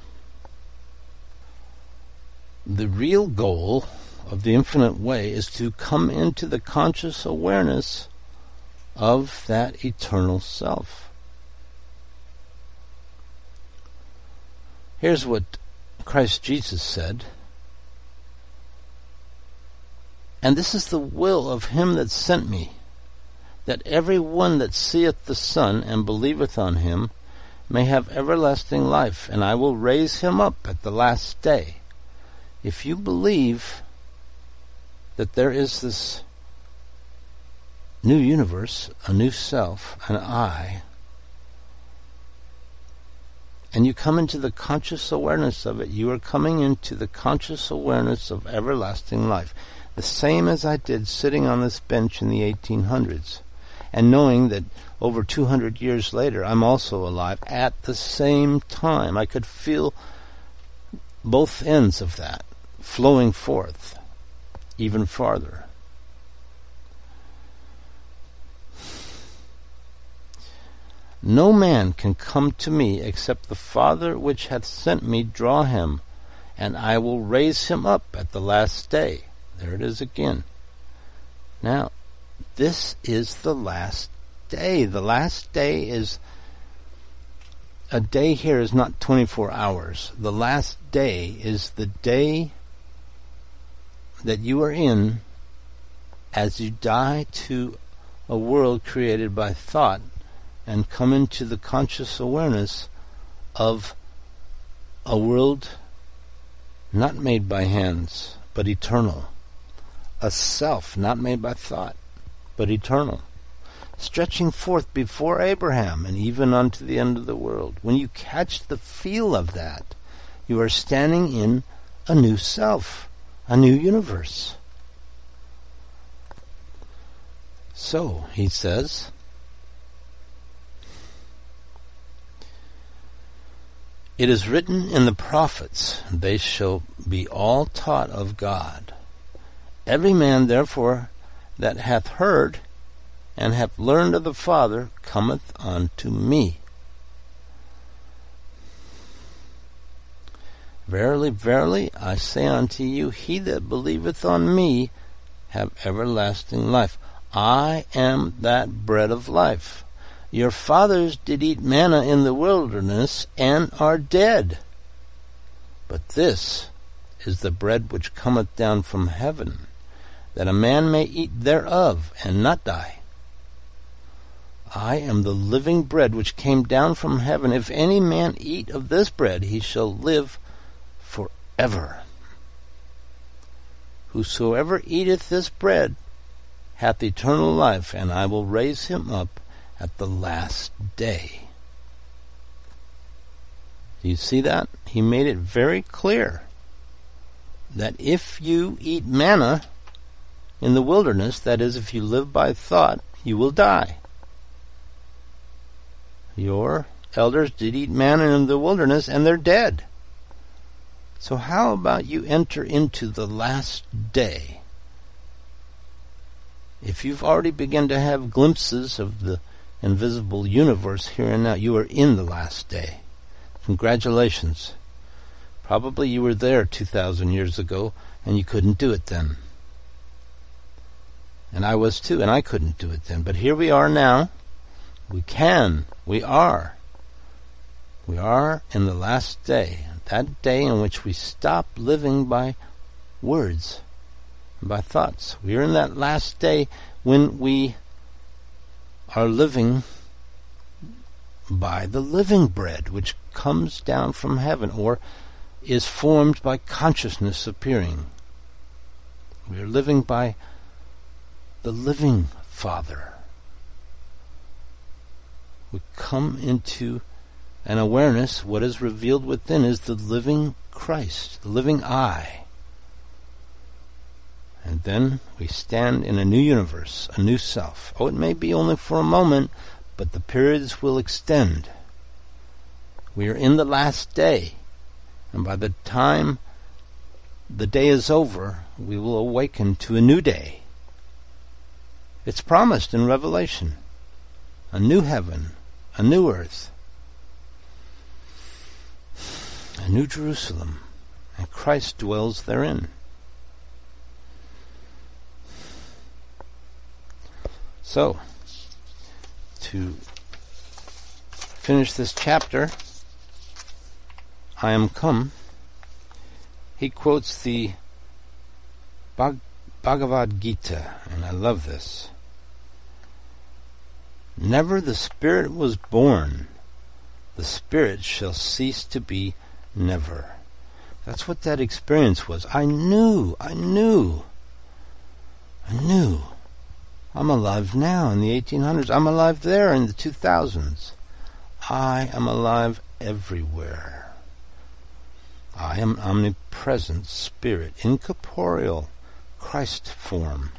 S1: the real goal of the infinite way is to come into the conscious awareness of that eternal self. Here's what Christ Jesus said. And this is the will of him that sent me, that every one that seeth the Son and believeth on him may have everlasting life, and I will raise him up at the last day. If you believe that there is this new universe, a new self, an I, and you come into the conscious awareness of it, you are coming into the conscious awareness of everlasting life. The same as I did sitting on this bench in the eighteen hundreds, and knowing that over two hundred years later I'm also alive at the same time. I could feel both ends of that flowing forth even farther. No man can come to me except the Father which hath sent me draw him, and I will raise him up at the last day. There it is again. Now, this is the last day. The last day is, a day here is not twenty-four hours. The last day is the day that you are in as you die to a world created by thought and come into the conscious awareness of a world not made by hands, but eternal. A self not made by thought, but eternal, stretching forth before Abraham and even unto the end of the world. When you catch the feel of that, you are standing in a new self, a new universe. So, he says, it is written in the prophets, they shall be all taught of God. Every man, therefore, that hath heard and hath learned of the Father cometh unto me. Verily, verily, I say unto you, he that believeth on me have everlasting life. I am that bread of life. Your fathers did eat manna in the wilderness, and are dead. But this is the bread which cometh down from heaven, that a man may eat thereof, and not die. I am the living bread which came down from heaven. If any man eat of this bread, he shall live forever. Whosoever eateth this bread hath eternal life, and I will raise him up at the last day. Do you see that? He made it very clear that if you eat manna in the wilderness, that is, if you live by thought, you will die. Your elders did eat manna in the wilderness, and they're dead. So how about you enter into the last day? If you've already begun to have glimpses of the invisible universe here and now, you are in the last day. Congratulations. Probably you were there two thousand years ago, and you couldn't do it then. And I was too, and I couldn't do it then. But here we are now. We can. We are. We are in the last day. That day in which we stop living by words and by thoughts. We are in that last day when we are living by the living bread which comes down from heaven, or is formed by consciousness appearing. We are living by the living Father. We come into an awareness. What is revealed within is the living Christ, the living I. And then we stand in a new universe, a new self. Oh, it may be only for a moment, but the periods will extend. We are in the last day, and by the time the day is over, we will awaken to a new day. It's promised in Revelation. A new heaven, a new earth, a new Jerusalem, and Christ dwells therein. So, to finish this chapter, I am come, he quotes the Bhag- Bhagavad Gita, and I love this. Never the spirit was born, the spirit shall cease to be never. That's what that experience was. I knew, I knew, I knew. I'm alive now in the eighteen hundreds. I'm alive there in the two thousands. I am alive everywhere. I am omnipresent spirit, incorporeal, Christ form.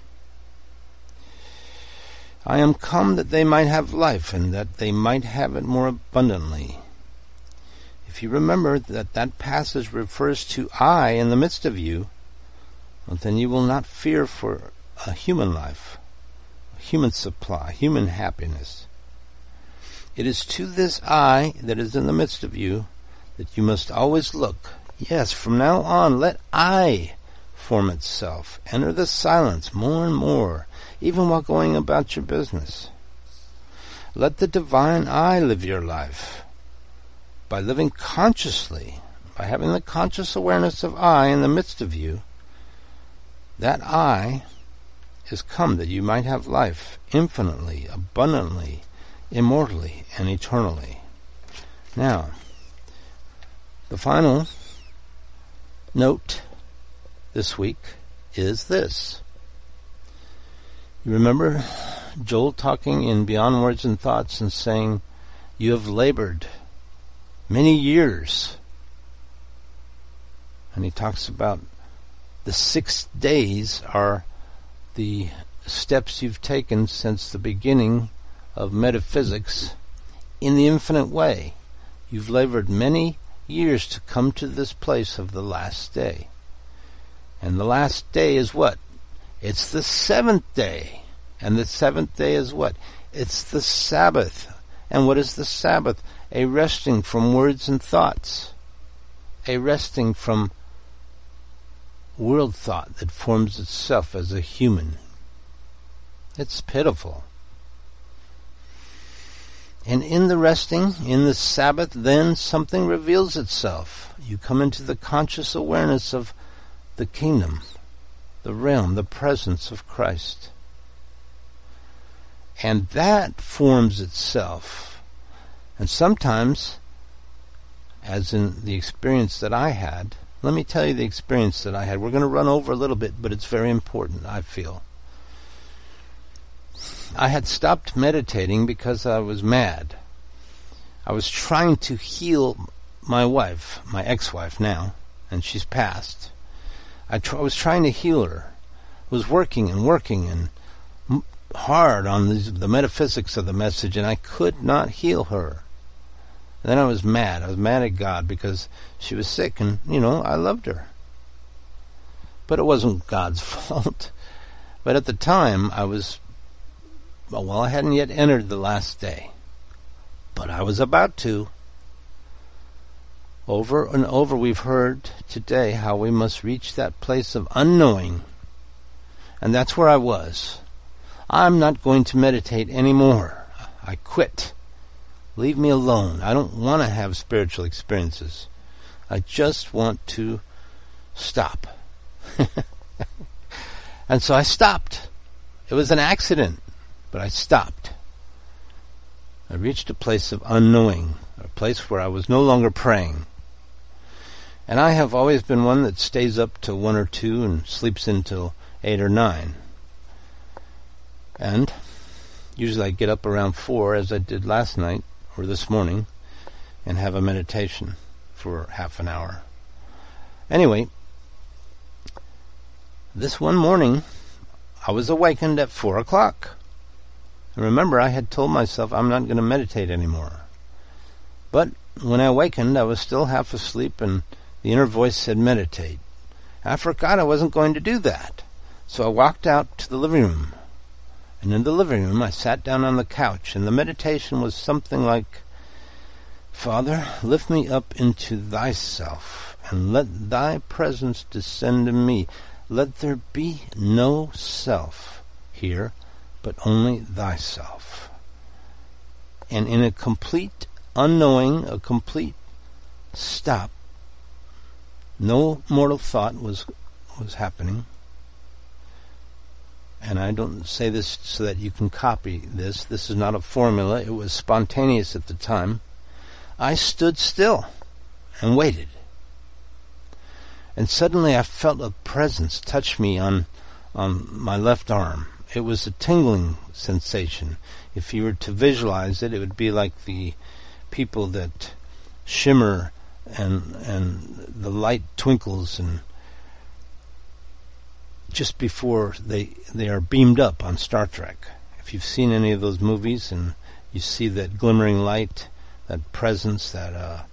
S1: I am come that they might have life, and that they might have it more abundantly. If you remember that that passage refers to I in the midst of you, well, then you will not fear for a human life, a human supply, human happiness. It is to this I that is in the midst of you that you must always look. Yes, from now on, let I form itself. Enter the silence more and more, even while going about your business. Let the divine I live your life. By living consciously, by having the conscious awareness of I in the midst of you, that I is come that you might have life infinitely, abundantly, immortally, and eternally. Now, the final note this week is this. You remember Joel talking in Beyond Words and Thoughts and saying, you have labored many years. And he talks about the six days are the steps you've taken since the beginning of metaphysics in the infinite way. You've labored many years to come to this place of the last day. And the last day is what? It's the seventh day. And the seventh day is what? It's the Sabbath. And what is the Sabbath? A resting from words and thoughts. A resting from world thought that forms itself as a human. It's pitiful. And in the resting, in the Sabbath, then something reveals itself. You come into the conscious awareness of the kingdom, the realm, the presence of Christ. And that forms itself. And sometimes, as in the experience that I had, let me tell you the experience that I had. We're going to run over a little bit, but it's very important, I feel. I had stopped meditating because I was mad. I was trying to heal my wife, my ex-wife now, and she's passed. I, tr- I was trying to heal her. I was working and working and m- hard on the, the metaphysics of the message, and I could not heal her. And then I was mad. I was mad at God because she was sick, and, you know, I loved her. But it wasn't God's fault. But at the time, I was... Well, I hadn't yet entered the last day, but I was about to. Over and over we've heard today how we must reach that place of unknowing, and that's where I was. I'm not going to meditate anymore. I quit. Leave me alone. I don't want to have spiritual experiences. I just want to stop. And so I stopped. It was an accident. But I stopped. I reached a place of unknowing, a place where I was no longer praying. And I have always been one that stays up till one or two and sleeps until eight or nine. And usually I get up around four, as I did last night or this morning, and have a meditation for half an hour. Anyway, this one morning I was awakened at four o'clock. And remember, I had told myself I'm not going to meditate anymore. But when I awakened, I was still half asleep, and the inner voice said, meditate. I forgot I wasn't going to do that. So I walked out to the living room. And in the living room, I sat down on the couch, and the meditation was something like, Father, lift me up into thyself, and let thy presence descend to me. Let there be no self here, but only thyself. And in a complete unknowing, a complete stop, no mortal thought was was happening. And I don't say this so that you can copy this. This is not a formula. It was spontaneous at the time. I stood still and waited. And suddenly I felt a presence touch me on, on my left arm. It was a tingling sensation. If you were to visualize it, it would be like the people that shimmer and and the light twinkles and just before they they are beamed up on Star Trek. If you've seen any of those movies and you see that glimmering light, that presence, that uh,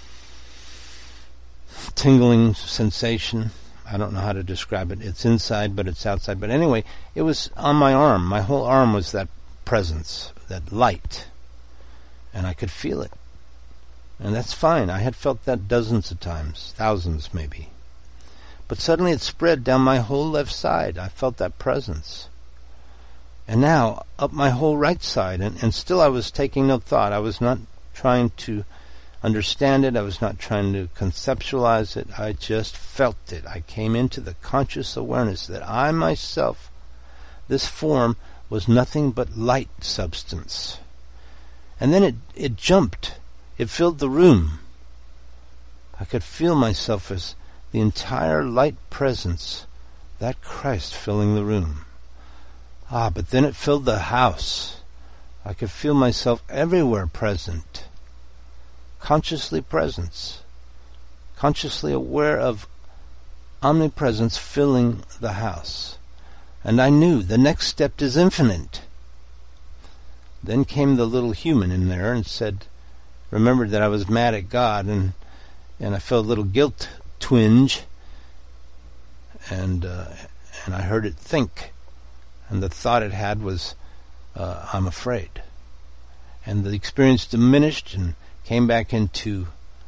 S1: tingling sensation, I don't know how to describe it. It's inside, but it's outside. But anyway, it was on my arm. My whole arm was that presence, that light. And I could feel it. And that's fine. I had felt that dozens of times, thousands maybe. But suddenly it spread down my whole left side. I felt that presence. And now up my whole right side. And, and still I was taking no thought. I was not trying to understand it. I was not trying to conceptualize it. I just felt it. I came into the conscious awareness that I myself, this form, was nothing but light substance. And then it, it jumped. It filled the room. I could feel myself as the entire light presence, that Christ filling the room. Ah, but then it filled the house. I could feel myself everywhere present. Consciously presence, consciously aware of omnipresence filling the house. And I knew the next step is infinite. Then came the little human in there and said, remembered that I was mad at God, and and I felt a little guilt twinge, and uh, and I heard it think, and the thought it had was, uh, I'm afraid. And the experience diminished and came back into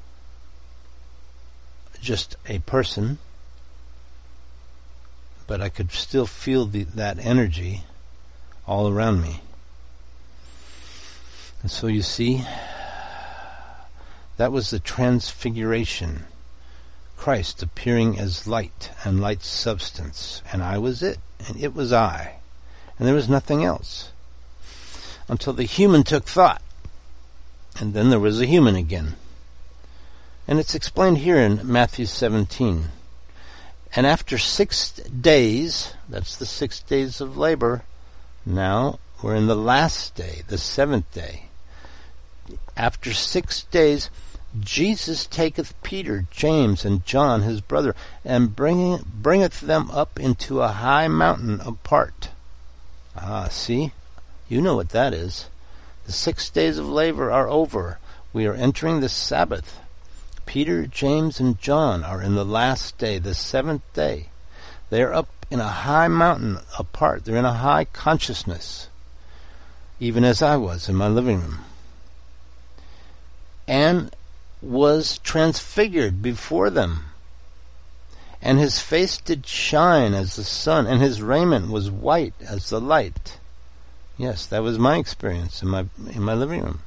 S1: just a person, but I could still feel the, that energy all around me. And so you see, that was the transfiguration. Christ appearing as light and light substance. And I was it, and it was I. And there was nothing else. Until the human took thought. And then there was a human again. And it's explained here in Matthew seventeen. And after six days, that's the six days of labor, now we're in the last day, the seventh day. After six days, Jesus taketh Peter, James, and John, his brother, and bringing, bringeth them up into a high mountain apart. Ah, see? You know what that is. The six days of labor are over. We are entering the Sabbath. Peter, James, and John are in the last day, the seventh day. They are up in a high mountain apart. They're in a high consciousness, even as I was in my living room. And was transfigured before them. And his face did shine as the sun, and his raiment was white as the light. Yes, that was my experience in my in my living room.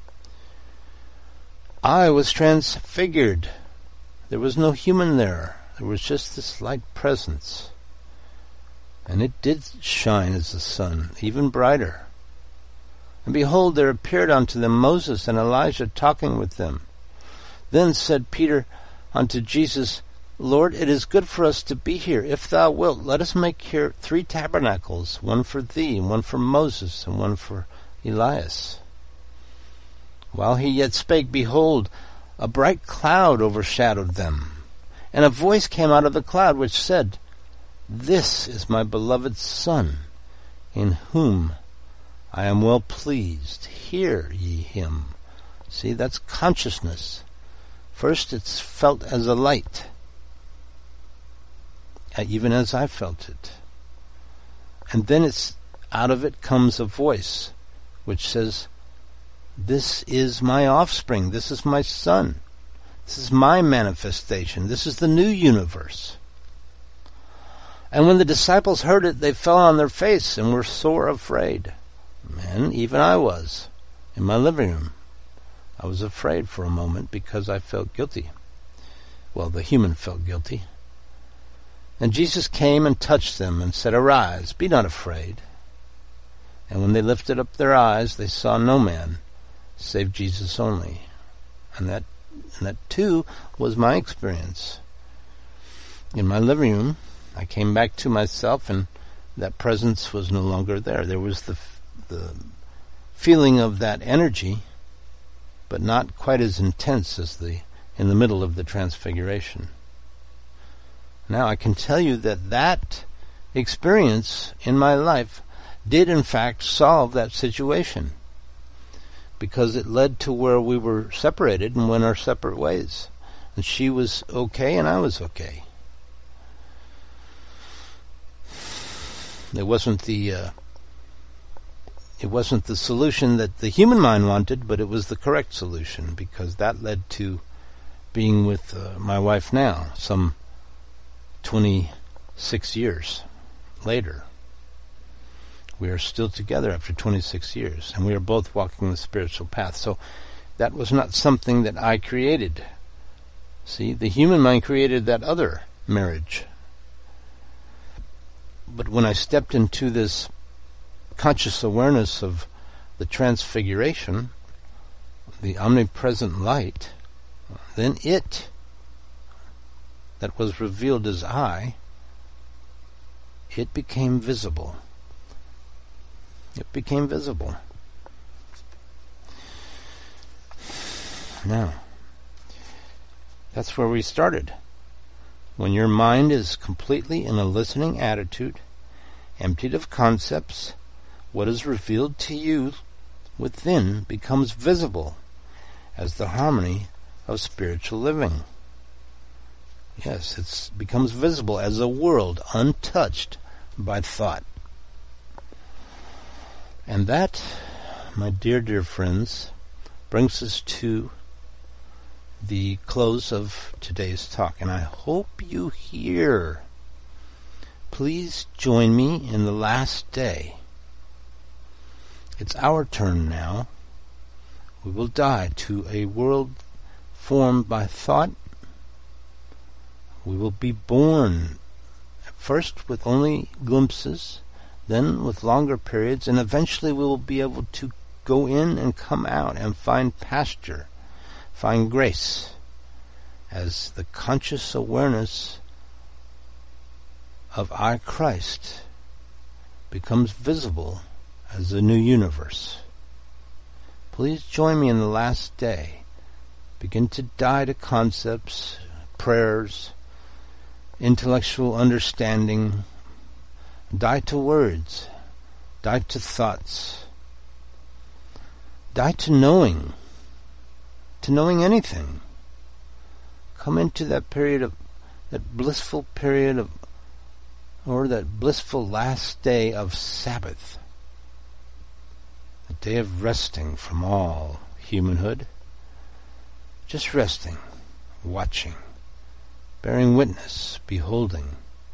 S1: I was transfigured. There was no human there. There was just this light presence. And it did shine as the sun, even brighter. And behold, there appeared unto them Moses and Elijah talking with them. Then said Peter unto Jesus, Lord, it is good for us to be here. If thou wilt, let us make here three tabernacles, one for thee, and one for Moses, and one for Elias. While he yet spake, behold, a bright cloud overshadowed them. And a voice came out of the cloud, which said, This is my beloved Son, in whom I am well pleased. Hear ye him. See, that's consciousness. First it's felt as a light, even as I felt it. And then it's out of it comes a voice which says, This is my offspring. This is my son. This is my manifestation. This is the new universe. And when the disciples heard it, they fell on their face and were sore afraid. And even I was in my living room. I was afraid for a moment because I felt guilty. Well, the human felt guilty. And Jesus came and touched them and said, Arise, be not afraid. And when they lifted up their eyes, they saw no man save Jesus only. And that, and that too was my experience. In my living room, I came back to myself, and that presence was no longer there. There was the the feeling of that energy, but not quite as intense as the in the middle of the transfiguration. Now, I can tell you that that experience in my life did in fact solve that situation, because it led to where we were separated and went our separate ways. And she was okay and I was okay. It wasn't the uh, it wasn't the solution that the human mind wanted, but it was the correct solution, because that led to being with uh, my wife now, some twenty-six years later. We are still together after twenty-six years, and we are both walking the spiritual path. So that was not something that I created. See, the human mind created that other marriage. But when I stepped into this conscious awareness of the transfiguration, the omnipresent light, then it that was revealed as I, it became visible. It became visible. Now, that's where we started. When your mind is completely in a listening attitude, Emptied of concepts, what is revealed to you within becomes visible as the harmony of spiritual living. Yes, it becomes visible as a world untouched by thought. And that, my dear, dear friends, brings us to the close of today's talk. And I hope you hear. Please join me in the last day. It's our turn now. We will die to a world formed by thought. We will be born first with only glimpses, then with longer periods, and eventually we will be able to go in and come out and find pasture, find grace, as the conscious awareness of I, Christ, becomes visible as a new universe. Please join me in the last day. Begin to die to concepts, prayers, intellectual understanding. Die to words. Die to thoughts. Die to knowing. To knowing anything. Come into that period of, that blissful period of, or that blissful last day of Sabbath. A day of resting from all humanhood. Just resting, watching, bearing witness, beholding.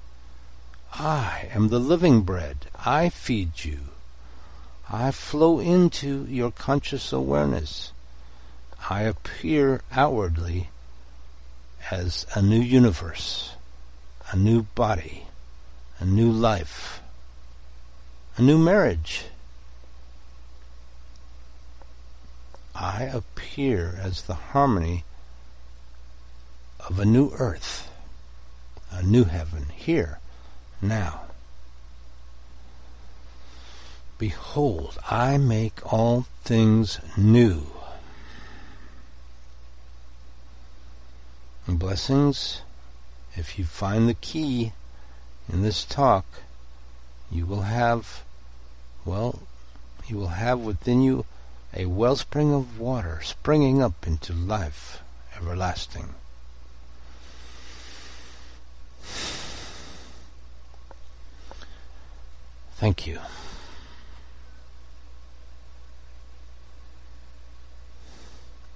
S1: I am the living bread. I feed you. I flow into your conscious awareness. I appear outwardly as a new universe, a new body, a new life, a new marriage. I appear as the harmony of a new earth, a new heaven, here, now. Behold, I make all things new. And blessings, if you find the key in this talk, you will have, well, you will have within you a wellspring of water springing up into life everlasting. Thank you.